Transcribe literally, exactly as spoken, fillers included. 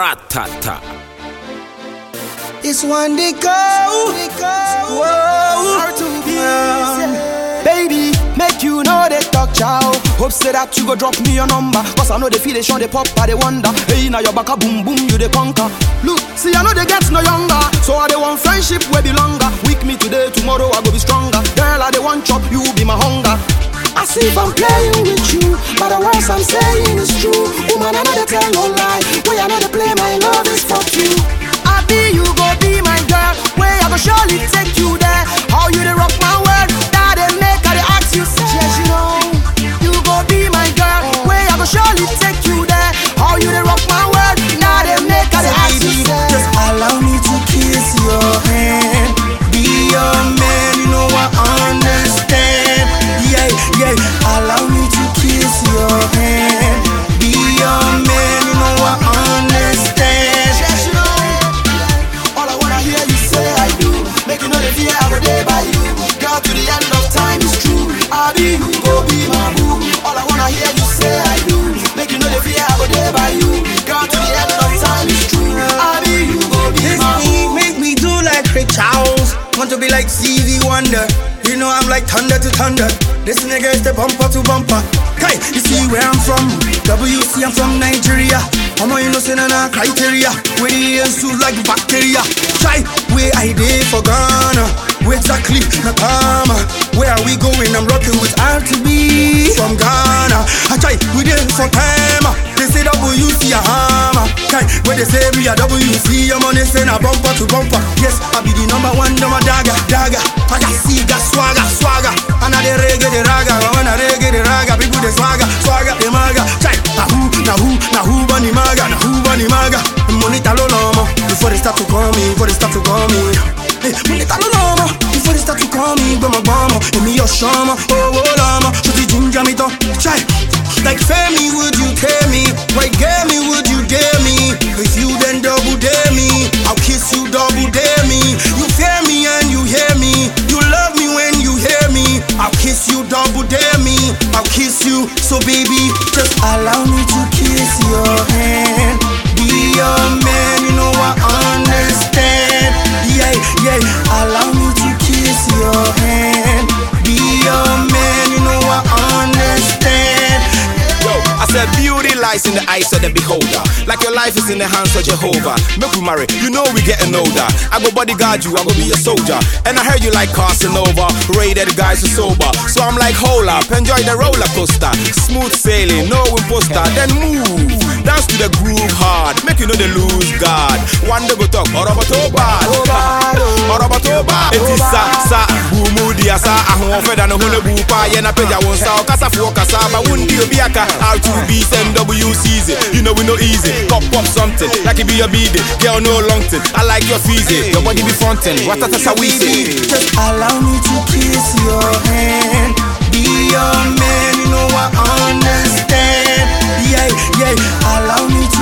Ratata. It's one day go, whoa, yeah. Baby, make you know they talk chow. Hope say that you go drop me your number, cause I know they feel they show they pop, but they wonder. Hey, now your back a boom boom, you they conquer. Look, see I know they get no younger, so I they want friendship will be longer. Weak me today, tomorrow I go be stronger. Girl, I they want chop, you be my hunger. I see if I'm playing with you, but the words I'm saying is true. Woman, I know they tell no lie. Way I know they play, my love is for you. I be you, go be my girl. Way I go surely take you there. How you they rock my world? That they make, I they ask you, say, yes, you know. You go be my girl. Way I go surely take you there. How you they rock my world? Now they make, I they ask you, say, just allow me to kiss your hand. Be your man, you know I understand. Yeah, yeah, allow me to kiss your hand. Be your man, you know I understand. yes, you know. All I wanna hear you say I do. Make you know the fear I go day by you. Girl, to the end of time is true. I be you, go be my boo. All I wanna hear you say I do. Make you know the fear I go day by you. Girl, to the end of time is true. I be you, go be This my beat boo. make me do like Ray Charles. Want to be like Stevie Wonder. You know I'm like thunder to thunder. This nigga is the bumper to bumper. Hey, you see where I'm from? W C, I'm from Nigeria. I'm a innocent and a criteria. Where the ears too like bacteria. Try where I did for Ghana. Where exactly Nakama? Where are we going? I'm rocking with R T B from Ghana. I try we did for Kama. They say W C a hammer. Hey, where they say me a W C, I'm on this and a bumper to bumper. Yes, I be the number one, number dagger, dagger. I got see, got swagger, swagger. And I the reggae, the raga. When I reggae, the raga, people the swagger, swagger, the maga. Try, na who, na who, na who, bunny maga, na who, bunny maga. Money talo lomo, before they start to call me, before they start to call me. Hey, money talo lomo, before they start to call me, bama bama. And me your shama, oh oh lama. So the ginger me to try. Like Femi, would you tell me? Why get me, would you dare me? If you then double dare me, I'll kiss you double dare me. You fear me and you hear me. You love me when you hear me. I'll kiss you double dare me. I'll kiss you, so baby, just allow me to kiss your hand. Be your man, you know I understand. Yeah, yeah, allow me to kiss your hand. Be your man, you know I understand. I said beauty lies in the eyes of the beholder. Like your life is in the hands of Jehovah. Make we marry, you know we getting older. I go bodyguard you, I go be a soldier. And I heard you like Casanova, rated guys are sober. So I'm like hold up, enjoy the roller coaster. Smooth sailing, no imposter. Then move, dance to the groove hard. Make you know the lose guard. One day go talk, Orobatoba, Orobatoba. It is sa, sa, bumu dia sa. Ahun feda no hune bupa. Yena peja won sa, okasa fu okasa. Ba wundi obiaka. R two B, M W season. You know we no easy. Pop pop something, like it be a beat. Girl no long thing. I like your feezy. Your body be frontin'. What that's how we say. Just allow me to kiss your hand. Be your man, you know I understand. Yeah, yeah. Allow me to